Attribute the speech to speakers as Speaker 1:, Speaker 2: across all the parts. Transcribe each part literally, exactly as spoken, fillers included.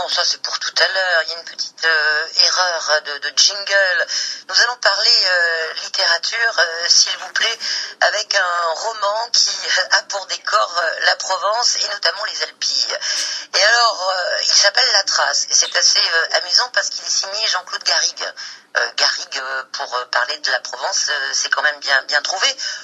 Speaker 1: ça c'est pour tout à l'heure. Il y a une petite euh, erreur de, de jingle. Nous allons parler euh, littérature, euh, s'il vous plaît, avec un roman qui a pour décor euh, la Provence et notamment les Alpilles. Et alors, euh, il s'appelle La Trace. Et c'est assez euh, amusant parce qu'il est signé Jean-Claude Garrigue. Euh, Garrigue, euh, pour euh, parler de la Provence, euh, c'est quand même bien, bien trouvé.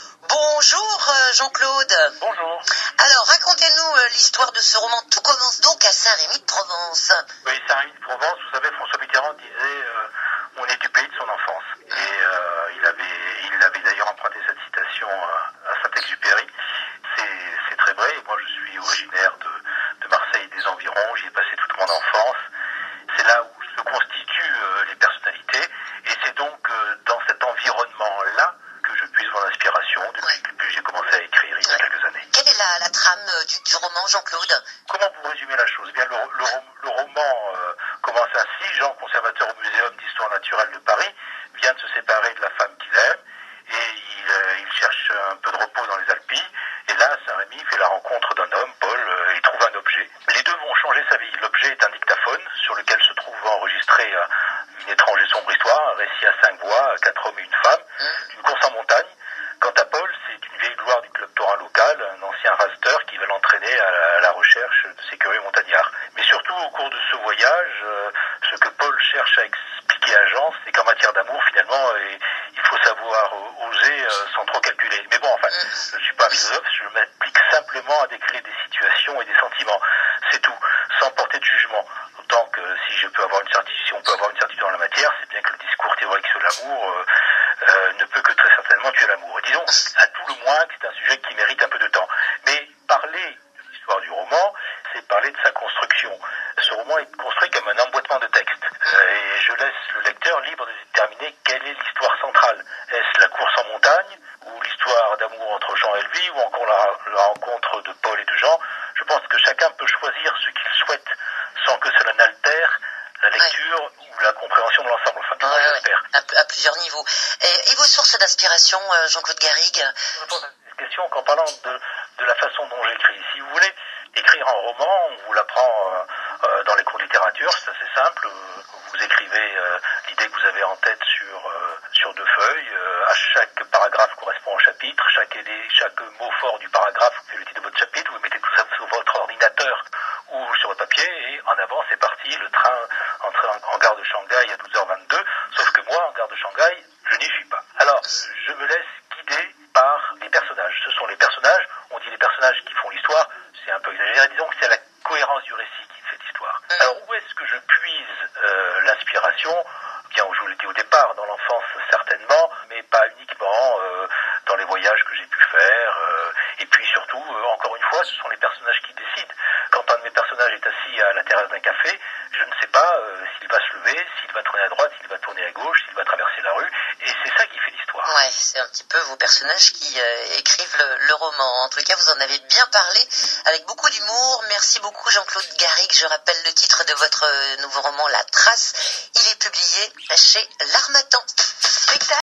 Speaker 1: Bonjour euh, Jean-Claude.
Speaker 2: Bonjour.
Speaker 1: Alors racontez-nous euh, l'histoire de ce roman. Tout commence donc à Saint-Rémy de Provence.
Speaker 2: Oui, Saint-Rémy de Provence, vous savez, François Mitterrand disait euh, on est du pays de son enfance. Et euh, il avait il avait d'ailleurs emprunté cette citation à, à Saint-Exupéry. C'est, c'est très vrai. Moi, je suis originaire de, de Marseille et des environs. J'y ai passé toute mon enfance. C'est là où se constituent euh, les personnalités. Et c'est donc euh, dans cet environnement-là que je puise mon inspiration depuis
Speaker 1: ouais.
Speaker 2: que j'ai commencé à écrire il y a
Speaker 1: ouais.
Speaker 2: quelques années.
Speaker 1: Quelle est la, la trame euh, du, du roman, Jean-Claude?
Speaker 2: Comment vous résumez la chose? Eh bien, le, le, le roman euh, commence ainsi. Jean, conservateur au Muséum d'histoire naturelle de Paris, vient de se séparer de la femme qu'il aime et il, euh, il cherche un peu de repos dans les Alpilles. Et là, Saint-Rémy fait la rencontre d'un homme, Paul, euh, et trouve un objet. Les deux vont changer sa vie. L'objet est un dictaphone sur lequel se trouve enregistré euh, une étrange et sombre histoire, un récit à cinq voix, quatre hommes et une femme, d'une course en montagne. Quant à Paul, c'est une vieille gloire du club taurin local, un ancien raster qui va l'entraîner à la, à la recherche de ses curieux montagnards. Mais surtout, au cours de ce voyage, euh, ce que Paul cherche à expliquer à Jean, c'est qu'en matière d'amour, finalement, et, il faut savoir euh, oser euh, sans trop calculer. Mais bon, enfin, je ne suis pas un philosophe, je m'applique simplement à décrire des situations et des sentiments. C'est tout, sans porter de jugement. Autant que si je peux avoir une certitude, si on peut avoir une certitude dans la matière, c'est bien que le discours théorique sur l'amour euh, euh, ne peut que très certainement tuer l'amour. Et disons, à tout le moins, que c'est un sujet qui mérite un peu de temps. Mais parler de l'histoire du roman, c'est parler de sa construction. Ce roman est construit comme un emboîtement de textes. Euh, et je laisse le lecteur libre de déterminer quelle est l'histoire centrale. Est-ce la course en montagne, ou l'histoire d'amour entre Jean et Elvie, ou encore la, la rencontre de Paul et de Jean? Je pense que chacun peut choisir ce qu'il souhaite, sans que cela n'altère la lecture ouais. ou la compréhension de l'ensemble. Enfin,
Speaker 1: ouais,
Speaker 2: moi,
Speaker 1: ouais.
Speaker 2: j'espère.
Speaker 1: À, à plusieurs niveaux. Et, et vos sources d'inspiration, euh, Jean-Claude Garrigue?
Speaker 2: Je réponds à cette question qu'en parlant de, de la façon dont j'écris. Si vous voulez écrire un roman, on vous l'apprend euh, euh, dans les cours de littérature, c'est assez simple. Vous écrivez euh, l'idée que vous avez en tête sur, euh, sur deux feuilles. Euh, à chaque paragraphe correspond un chapitre. Chaque, chaque mot fort du paragraphe fait le titre de votre chapitre. Vous mettez tout ça sur votre ordinateur ou sur votre papier et en avant c'est parti. Le train entre en, en gare de Shanghai à douze heures vingt-deux. Sauf que moi, en gare de Shanghai, je n'y suis pas. Alors, je me laisse guider par les personnages. Ce sont les personnages, on dit les personnages qui font l'histoire, c'est un peu exagéré, disons que c'est la cohérence du récit qui fait l'histoire. Alors, où est-ce que je puise euh, l'inspiration? Bien, je vous l'ai dit au départ, dans l'enfance certainement, mais pas uniquement euh, dans les voyages que j'ai pu faire. Euh, et puis surtout, euh, encore une fois, ce sont les personnages qui décident. Quand un de mes personnages est assis à la terrasse d'un café, je ne sais pas euh, s'il va se lever, s'il va tourner à droite, s'il va tourner à gauche, s'il va traverser la rue. Et c'est ça qui fait l'histoire.
Speaker 1: Ouais, c'est un petit peu vos personnages qui euh, écrivent le, le roman. En tout cas, vous en avez bien parlé avec beaucoup d'humour. Merci beaucoup, Jean-Claude Garrigue. Je rappelle le titre de votre nouveau roman, La Trace. Il est publié chez L'Harmattan. Spectacle.